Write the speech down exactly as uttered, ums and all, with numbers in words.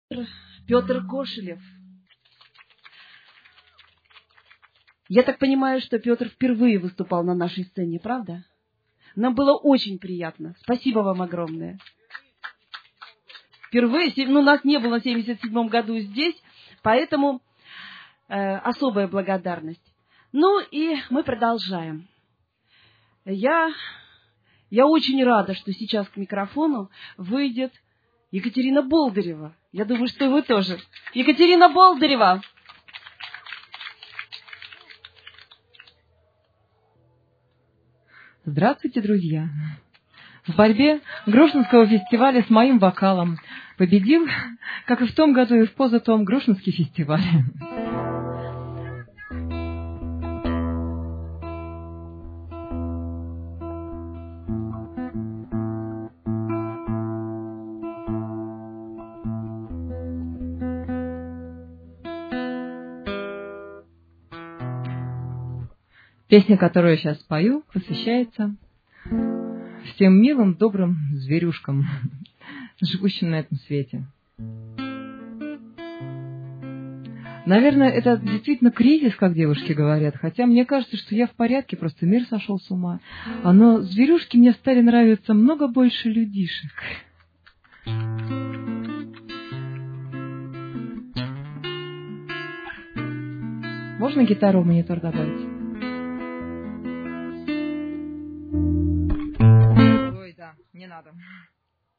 Петр Кошелев. Я так понимаю, что Петр впервые выступал на нашей сцене, правда? Нам было очень приятно. Спасибо вам огромное. Впервые, ну, нас не было в семьдесят седьмом году здесь, поэтому э, особая благодарность. Ну и мы продолжаем. Я, я очень рада, что сейчас к микрофону выйдет Екатерина Болдырева. Я думаю, что и вы тоже. Екатерина Болдырева. Здравствуйте, друзья! В борьбе Грушинского фестиваля с моим вокалом победил, как и в том году и в позатом, Грушинский фестиваль. Песня, которую я сейчас пою, посвящается всем милым, добрым зверюшкам, живущим на этом свете. Наверное, это действительно кризис, как девушки говорят, хотя мне кажется, что я в порядке, просто мир сошел с ума. Но зверюшки мне стали нравиться много больше людишек. Можно гитару в монитор добавить?